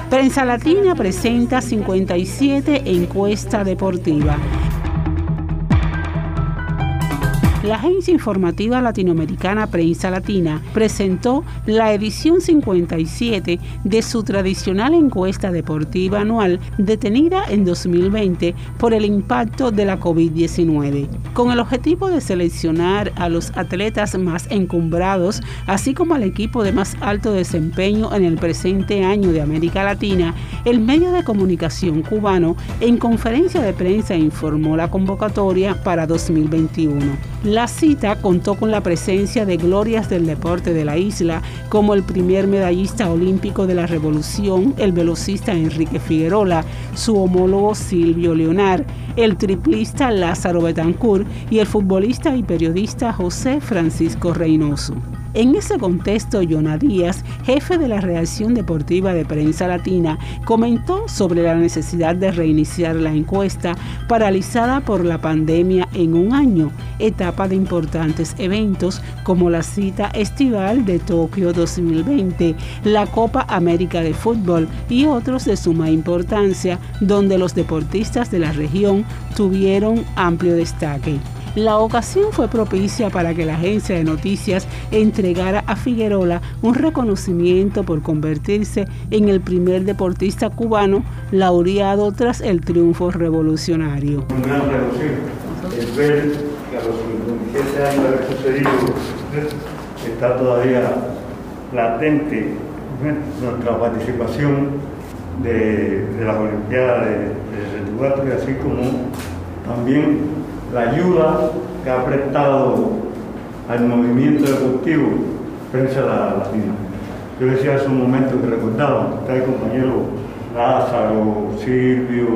Prensa Latina presenta 57 encuesta deportiva. La agencia informativa latinoamericana Prensa Latina presentó la edición 57 de su tradicional encuesta deportiva anual detenida en 2020 por el impacto de la COVID-19, con el objetivo de seleccionar a los atletas más encumbrados, así como al equipo de más alto desempeño en el presente año de América Latina. El medio de comunicación cubano en conferencia de prensa informó la convocatoria para 2021. La cita contó con la presencia de glorias del deporte de la isla, como el primer medallista olímpico de la Revolución, el velocista Enrique Figuerola, su homólogo Silvio Leonard, el triplista Lázaro Betancourt y el futbolista y periodista José Francisco Reynoso. En ese contexto, Yona Díaz, jefe de la redacción deportiva de Prensa Latina, comentó sobre la necesidad de reiniciar la encuesta paralizada por la pandemia en un año, etapa de importantes eventos como la cita estival de Tokio 2020, la Copa América de Fútbol y otros de suma importancia, donde los deportistas de la región tuvieron amplio destaque. La ocasión fue propicia para que la agencia de noticias entregara a Figuerola un reconocimiento por convertirse en el primer deportista cubano laureado tras el triunfo revolucionario. Un gran regocijo es ver que a los 57 años de haber sucedido está todavía latente nuestra participación de las Olimpiadas de 64 y así como también la ayuda que ha prestado al movimiento deportivo Prensa Latina. Yo decía hace un momento que recordaba, está el compañero Lázaro, Silvio,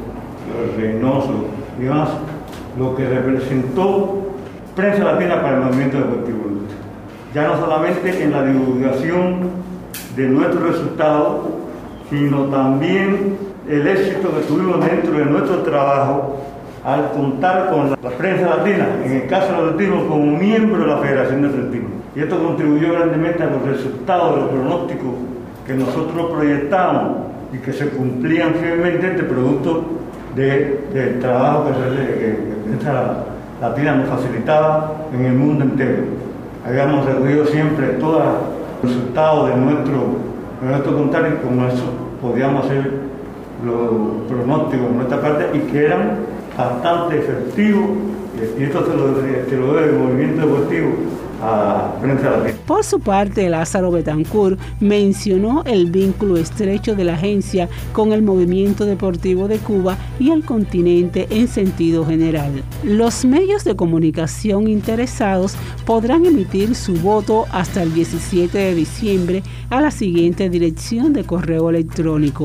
Reynoso y demás, lo que representó Prensa Latina para el movimiento deportivo. Ya no solamente en la divulgación de nuestros resultados, sino también el éxito que tuvimos dentro de nuestro trabajo al contar con la Prensa Latina, en el caso del atletismo, como miembro de la Federación de Atletismo. Y esto contribuyó grandemente a los resultados de los pronósticos que nosotros proyectábamos y que se cumplían fielmente producto del trabajo que Prensa Latina nos facilitaba en el mundo entero. Habíamos recogido siempre todos los resultados de nuestro contar y con eso podíamos hacer los pronósticos de nuestra parte y que eran bastante efectivo, y esto te lo debe el movimiento deportivo a Prensa Latina. Por su parte, Lázaro Betancourt mencionó el vínculo estrecho de la agencia con el movimiento deportivo de Cuba y el continente en sentido general. Los medios de comunicación interesados podrán emitir su voto hasta el 17 de diciembre a la siguiente dirección de correo electrónico: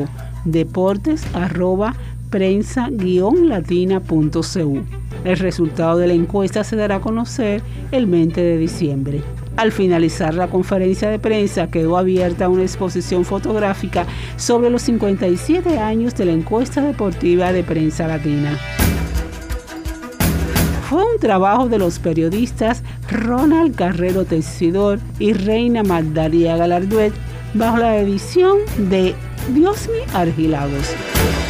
deportes@prensa-latina.cu. El resultado de la encuesta se dará a conocer el 20 de diciembre. Al finalizar la conferencia de prensa, quedó abierta una exposición fotográfica sobre los 57 años de la encuesta deportiva de Prensa Latina. Fue un trabajo de los periodistas Ronald Carrero Tejedor y Reina Magdalia Galarduet, bajo la edición de Diosmi Argilagos.